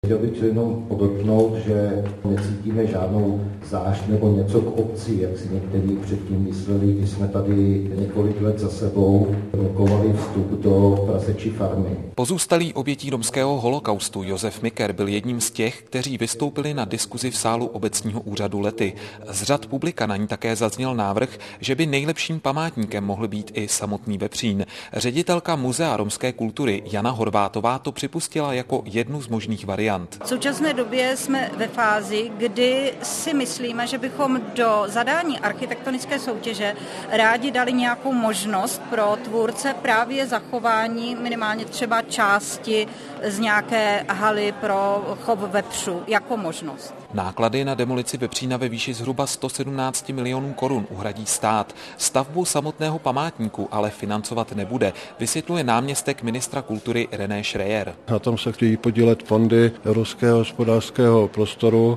Chtěl bych jenom podotknout, že necítíme žádnou zášť nebo něco k obci, jak si někteří předtím mysleli, když jsme tady několik let za sebou blokovali vstup do prasečí farmy. Pozůstalý obětí romského holokaustu Josef Miker byl jedním z těch, kteří vystoupili na diskuzi v sálu obecního úřadu Lety. Z řad publika na ní také zazněl návrh, že by nejlepším památníkem mohl být i samotný vepřín. Ředitelka Muzea romské kultury Jana Horvátová to připustila jako jednu z možných variant. V současné době jsme ve fázi, kdy si myslíme, že bychom do zadání architektonické soutěže rádi dali nějakou možnost pro tvůrce právě zachování minimálně třeba části z nějaké haly pro chov vepřů jako možnost. Náklady na demolici vepřína ve výši zhruba 117 milionů korun uhradí stát. Stavbu samotného památníku ale financovat nebude, vysvětluje náměstek ministra kultury René Schreier. Na tom se chtějí podílet fondy Evropského hospodářského prostoru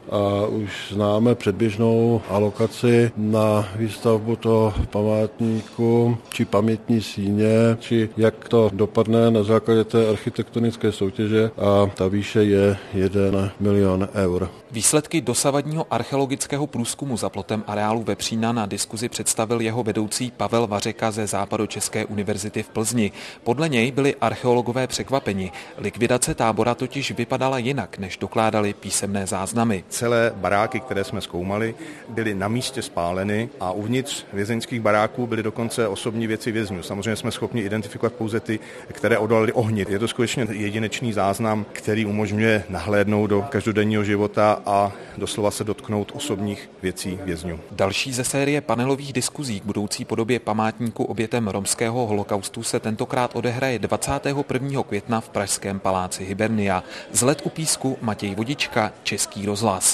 a už známe předběžnou alokaci na výstavbu toho památníku či pamětní síně, či jak to dopadne na základě té architektonické soutěže a ta výše je 1 milion eur. Výsledky dosavadního archeologického průzkumu za plotem areálu vepřína na diskuzi představil jeho vedoucí Pavel Vařeka ze Západočeské univerzity v Plzni. Podle něj byli archeologové překvapeni. Likvidace tábora totiž vypadala jinak, než dokládali písemné záznamy. Celé baráky, které jsme zkoumali, byly na místě spáleny a uvnitř vězeňských baráků byly dokonce osobní věci vězňů. Samozřejmě jsme schopni identifikovat pouze ty, které odolaly ohni. Je to skutečně jedinečný záznam, který umožňuje nahlédnout do každodenního života a doslova se dotknout osobních věcí vězňů. Další ze série panelových diskuzí k budoucí podobě památníku obětem romského holokaustu se tentokrát odehraje 21. května v pražském paláci Hybernia. Z Let u písku Matěj Vodička, Český rozhlas.